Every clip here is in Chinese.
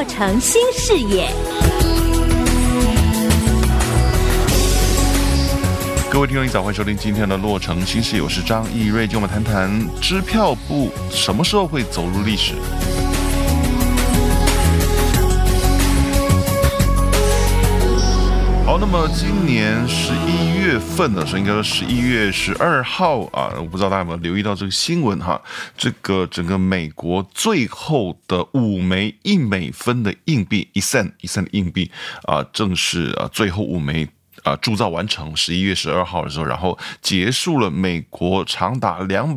洛城新视野。 各位听众，你早，欢迎收听今天的洛城新视野，我是张义瑞，就我们谈谈支票部什么时候会走入历史。好，那么今年11月份的时候，应该说11月12号啊，我不知道大家有没有留意到这个新闻哈？这个整个美国最后的5枚1美分的硬币，1 cent 的硬币啊，正式最后5枚。铸造完成11月12号的时候，然后结束了美国长达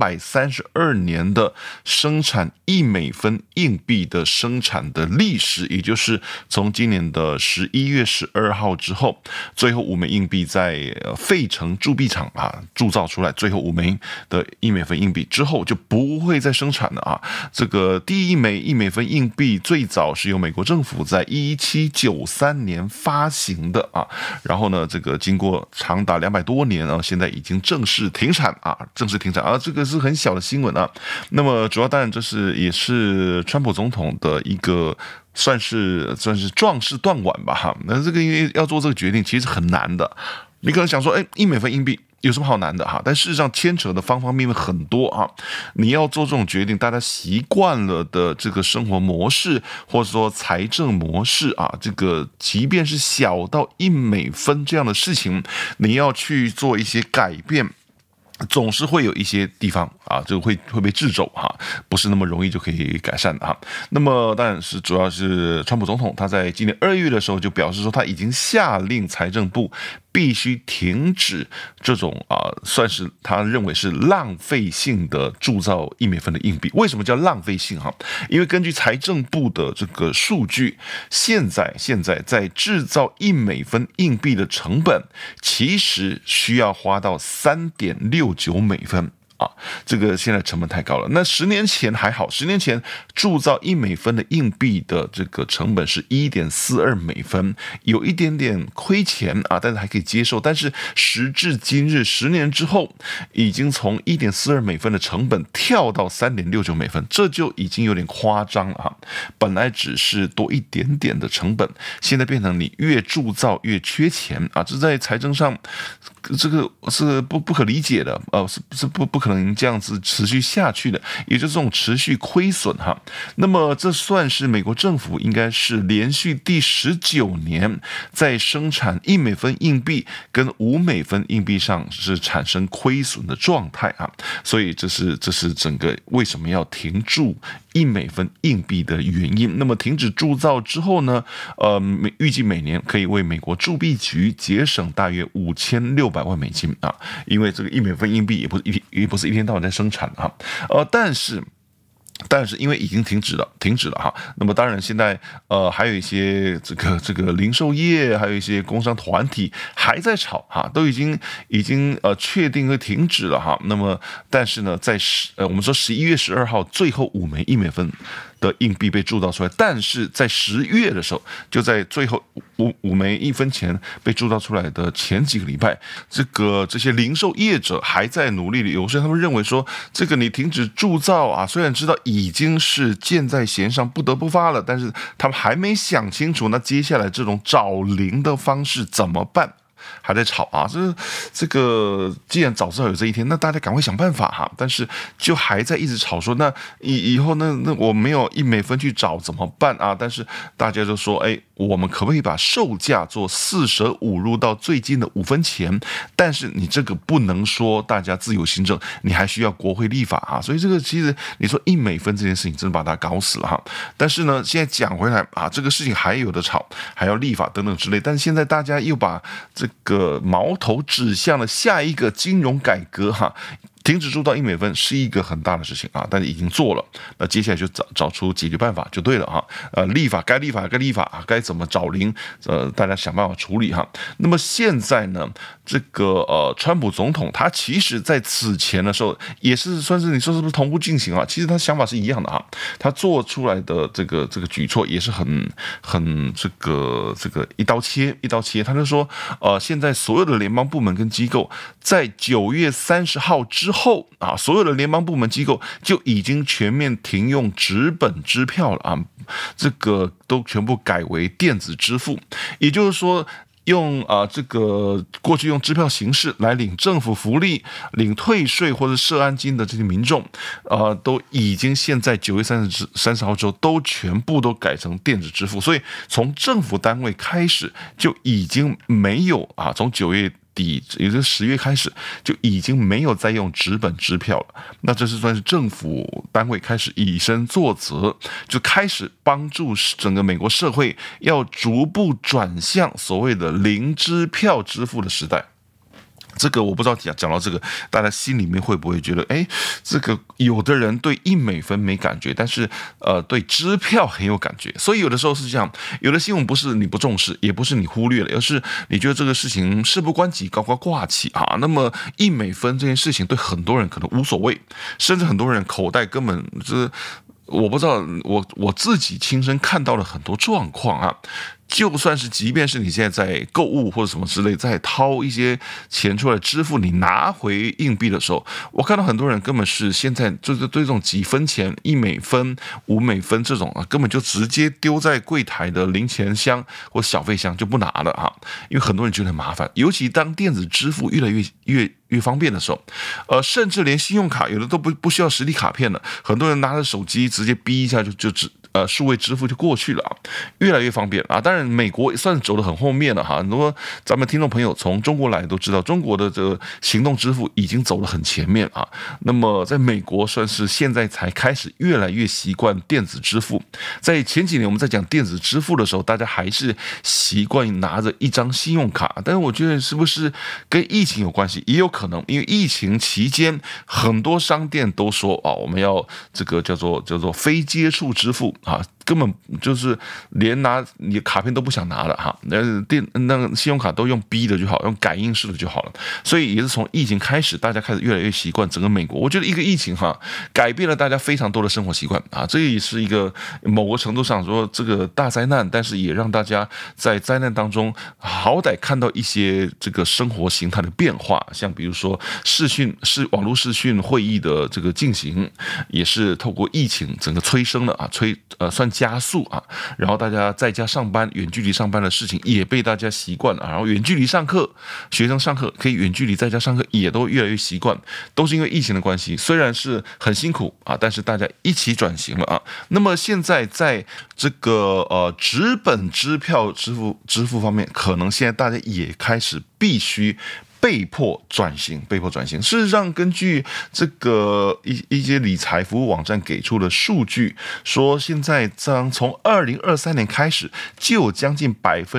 232年的生产1美分硬币的生产的历史，也就是从今年的11月12号之后，最后5枚硬币在费城铸币厂铸造出来，最后5枚的1美分硬币之后就不会再生产了啊。这个第一枚1美分硬币最早是由美国政府在1793年发行的啊，然后呢，这个经过长达200多年啊，现在已经正式停产啊，这个是很小的新闻啊。那么主要当然也是川普总统的一个算是壮士断腕吧哈。那这个因为要做这个决定其实很难的，你可能想说，1美分硬币有什么好难的哈？但事实上牵扯的方方面面很多啊。你要做这种决定，大家习惯了的这个生活模式，或者说财政模式啊，这个即便是小到1美分这样的事情，你要去做一些改变，总是会有一些地方啊，这个会被掣肘哈，不是那么容易就可以改善的哈。那么当然是主要是川普总统他在今年2月的时候就表示说，他已经下令财政部必须停止这种算是他认为是浪费性的铸造1美分的硬币。为什么叫浪费性哈？因为根据财政部的这个数据，现在在制造1美分硬币的成本，其实需要花到3.69美分。这个现在成本太高了。那10年前还好，10年前铸造1美分的硬币的这个成本是1.42美分，有一点点亏钱啊，但是还可以接受。但是时至今日，10年之后，已经从1.42美分的成本跳到3.69美分，这就已经有点夸张了哈。本来只是多一点点的成本，现在变成你越铸造越缺钱啊，这在财政上，这个是不可理解的，是不可能这样子持续下去的，也就是这种持续亏损哈。那么这算是美国政府应该是连续第19年在生产1美分硬币跟5美分硬币上是产生亏损的状态啊，所以这是整个为什么要停铸1美分硬币的原因。那么停止铸造之后呢，预计每年可以为美国铸币局节省大约5600万美金啊，因为这个1美分硬币也不是一天到晚在生产的哈，但是因为已经停止了哈，那么当然现在还有一些这个零售业，还有一些工商团体还在吵哈，都已经确定会停止了哈。那么但是呢，在我们说11月12号最后5枚1美分的硬币被铸造出来，但是在10月的时候，就在最后5枚1分钱被铸造出来的前几个礼拜，这些零售业者还在努力的游说，他们认为说，这个你停止铸造啊，虽然知道已经是箭在弦上不得不发了，但是他们还没想清楚，那接下来这种找零的方式怎么办？还在吵啊，这个既然早知道有这一天，那大家赶快想办法哈。但是就还在一直吵说，那以后那我没有1美分去找怎么办啊？但是大家就说，我们可不可以把售价做4舍5入到最近的5分钱？但是你这个不能说大家自由行政，你还需要国会立法啊。所以这个其实你说1美分这件事情真的把它搞死了哈。但是呢，现在讲回来啊，这个事情还有的吵，还要立法等等之类。但是现在大家又把这个矛头指向了下一个金融改革哈。停止铸造1美分是一个很大的事情啊，但是已经做了，那接下来就找出解决办法就对了哈。立法该立法，该怎么找零，大家想办法处理哈。那么现在呢，这个川普总统他其实在此前的时候也是算是你说是不是同步进行啊？其实他想法是一样的哈，他做出来的这个举措也是很这个一刀切，他就说现在所有的联邦部门跟机构在9月30号之后啊，所有的联邦部门机构就已经全面停用纸本支票了啊，这个都全部改为电子支付，也就是说。用这个过去用支票形式来领政府福利、领退税或者社安金的这些民众，都已经现在9月30号之后都全部都改成电子支付，所以从政府单位开始就已经没有从9月底，也就是10月开始就已经没有再用纸本支票了。那这是算是政府单位开始以身作则，就开始帮助整个美国社会要逐步转向所谓的零支票支付的时代。这个我不知道讲到这个，大家心里面会不会觉得，这个有的人对1美分没感觉，但是对支票很有感觉。所以有的时候是这样，有的新闻不是你不重视，也不是你忽略了，而是你觉得这个事情事不关己，高高挂起啊。那么1美分这件事情对很多人可能无所谓，甚至很多人口袋根本我不知道，我自己亲身看到了很多状况啊。就算是即便是你现在在购物或者什么之类，在掏一些钱出来支付，你拿回硬币的时候，我看到很多人根本是现在就是对这种几分钱、1美分、5美分这种根本就直接丢在柜台的零钱箱或小费箱就不拿了哈，因为很多人觉得很麻烦，尤其当电子支付越来越方便的时候，甚至连信用卡有的都不需要实体卡片了，很多人拿着手机直接逼一下就数位支付就过去了越来越方便啊。当然，美国算是走得很后面了哈。很多咱们听众朋友从中国来都知道，中国的这个行动支付已经走得很前面啊。那么在美国算是现在才开始越来越习惯电子支付。在前几年我们在讲电子支付的时候，大家还是习惯拿着一张信用卡，但是我觉得是不是跟疫情有关系？也有可能，因为疫情期间很多商店都说我们要这个叫做非接触支付。根本就是连拿你的卡片都不想拿了哈，那个信用卡都用逼的就好，用感应式的就好了。所以也是从疫情开始，大家开始越来越习惯整个美国。我觉得一个疫情改变了大家非常多的生活习惯啊，这也是一个某个程度上说这个大灾难，但是也让大家在灾难当中好歹看到一些这个生活形态的变化，像比如说网络视讯会议的这个进行，也是透过疫情整个催生了算加速啊，然后大家在家上班、远距离上班的事情也被大家习惯了，然后远距离上课，学生上课可以远距离在家上课，也都越来越习惯，都是因为疫情的关系。虽然是很辛苦但是大家一起转型了那么现在在这个纸本支票支付方面，可能现在大家也开始必须。被迫转型。事实上，根据这个一些理财服务网站给出的数据，说现在从2023年开始，就有将近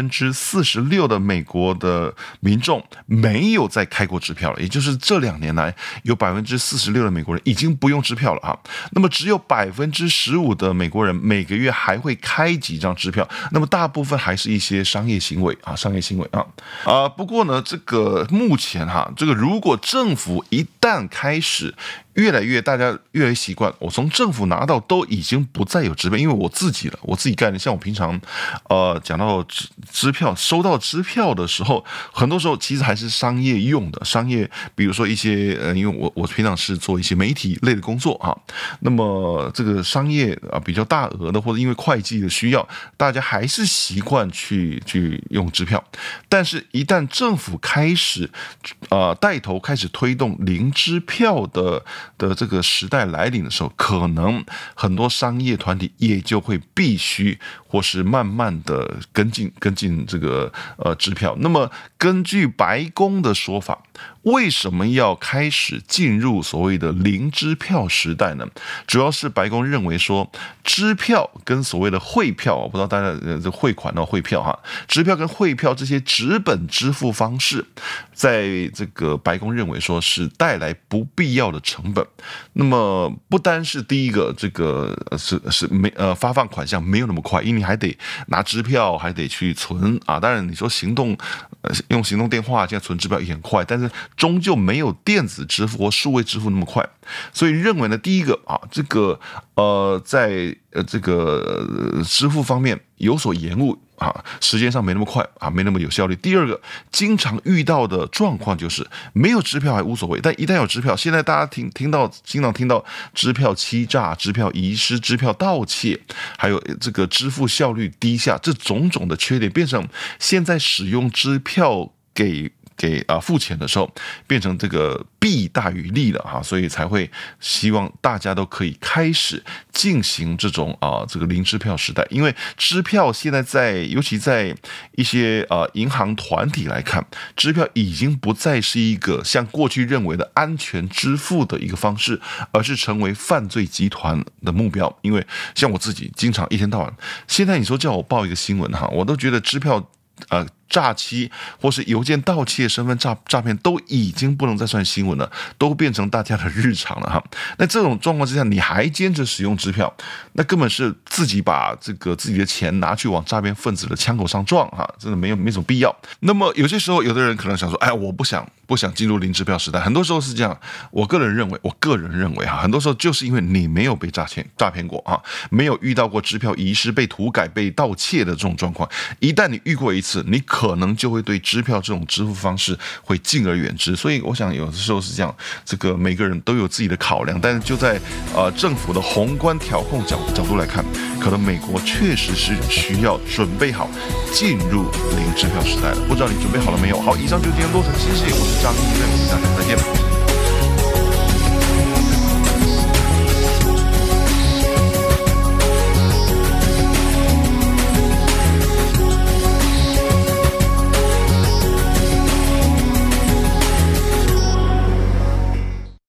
46%的美国的民众没有再开过支票了，也就是这2年来，有46%的美国人已经不用支票了那么只有15%的美国人每个月还会开几张支票，那么大部分还是一些商业行为不过呢，这个目前这个如果政府一旦开始大家越来越习惯，我从政府拿到都已经不再有支票，因为我自己概念，像我平常讲到支票，收到支票的时候，很多时候其实还是商业用的，比如说一些因为我平常是做一些媒体类的工作那么这个商业比较大额的，或者因为会计的需要，大家还是习惯去用支票，但是一旦政府开始带头开始推动零支票的这个时代来临的时候，可能很多商业团体也就会必须或是慢慢的跟进这个支票。那么根据白宫的说法，为什么要开始进入所谓的零支票时代呢？主要是白宫认为说，支票跟所谓的汇票，我不知道大家这汇款汇票支票跟汇票这些纸本支付方式，在这个白宫认为说是带来不必要的成本。那么不单是第一个，这个发放款项没有那么快，因为你还得拿支票，还得去存当然你说用行动电话现在存支票也很快，但是终究没有电子支付或数位支付那么快。所以认为呢，第一个这个在这个支付方面有所延误啊，时间上没那么快啊，没那么有效率。第二个，经常遇到的状况就是没有支票还无所谓，但一旦有支票，现在大家经常听到支票欺诈、支票遗失、支票盗窃，还有这个支付效率低下，这种种的缺点，变成现在使用支票给付钱的时候，变成这个弊大于利了哈，所以才会希望大家都可以开始进行这种这个零支票时代。因为支票现在尤其在一些银行团体来看，支票已经不再是一个像过去认为的安全支付的一个方式，而是成为犯罪集团的目标。因为像我自己经常一天到晚，现在你说叫我报一个新闻哈，我都觉得支票诈欺或是邮件盗窃、身份诈骗都已经不能再算新闻了，都变成大家的日常了哈。那这种状况之下，你还坚持使用支票，那根本是自己把自己的钱拿去往诈骗分子的枪口上撞哈，真的没什么必要。那么有些时候，有的人可能想说，哎，我不想进入零支票时代。很多时候是这样，我个人认为哈，很多时候就是因为你没有被诈骗过啊，没有遇到过支票遗失、被涂改、被盗窃的这种状况。一旦你遇过一次，你可能就会对支票这种支付方式会敬而远之。所以我想有的时候是这样，这个每个人都有自己的考量，但是就在政府的宏观调控角度来看，可能美国确实是需要准备好进入零支票时代了。不知道你准备好了没有？好，以上就是今天洛城新视野，我是张一飞，我们下次再见。